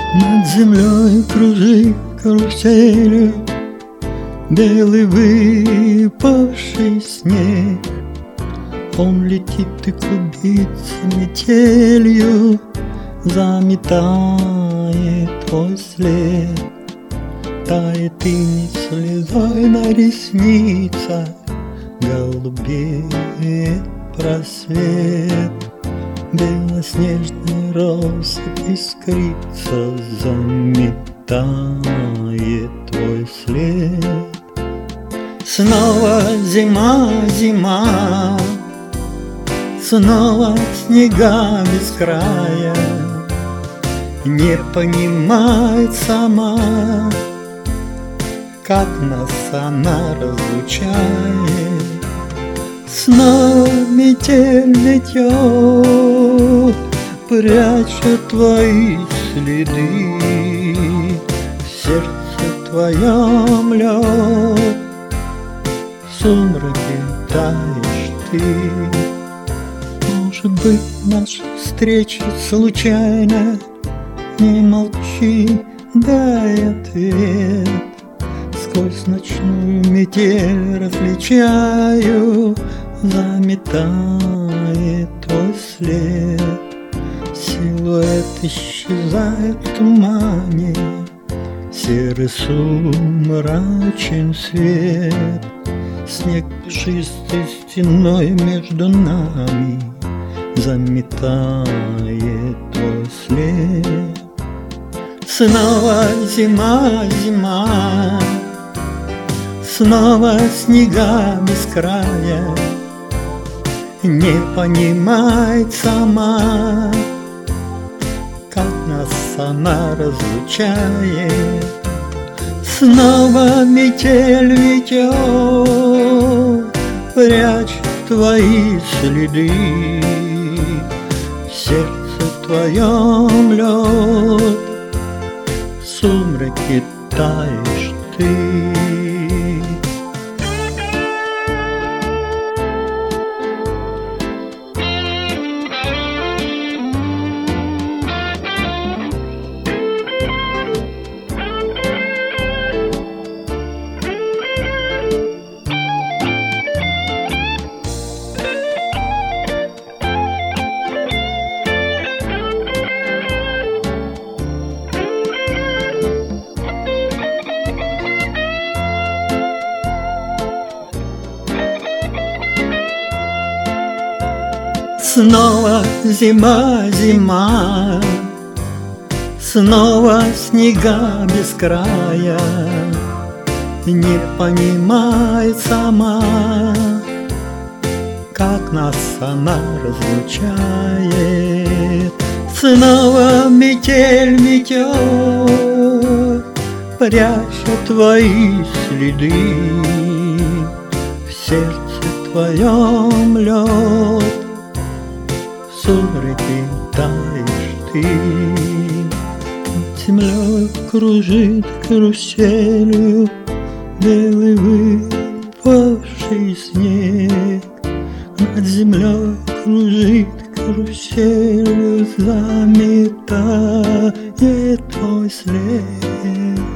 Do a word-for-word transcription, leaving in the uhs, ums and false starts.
Над землей кружит каруселью белый выпавший снег. Он летит и клубится метелью, заметает твой след. Тает и не слезой на ресницах, голубеет просвет. Белоснежный россыпь искрится, заметает твой след. Снова зима, зима, снова снега без края. Не понимает сама, как нас она разлучает. Снова метель метет, пряча твои следы. В сердце твоем лед, в сумраке таешь ты. Может быть, наша встреча случайна? Не молчи, дай ответ. Сквозь ночную метель различаю, заметает твой след. Силуэт исчезает в тумане, серый сумрачен свет. Снег пушистой стеной между нами заметает твой след. Снова зима, зима, снова снега без края. Не понимает сама, как нас она разлучает. Снова метель метет, прячет твои следы. В сердце твоем лед, в сумраке таешь ты. Снова зима, зима, снова снега без края. Не понимает сама, как нас она разлучает. Снова метель метет, пряча твои следы. В сердце твоем лед, в сумраке таешь ты. Над землей кружит каруселью белый выпавший снег. Над землей кружит каруселью, заметает твой след.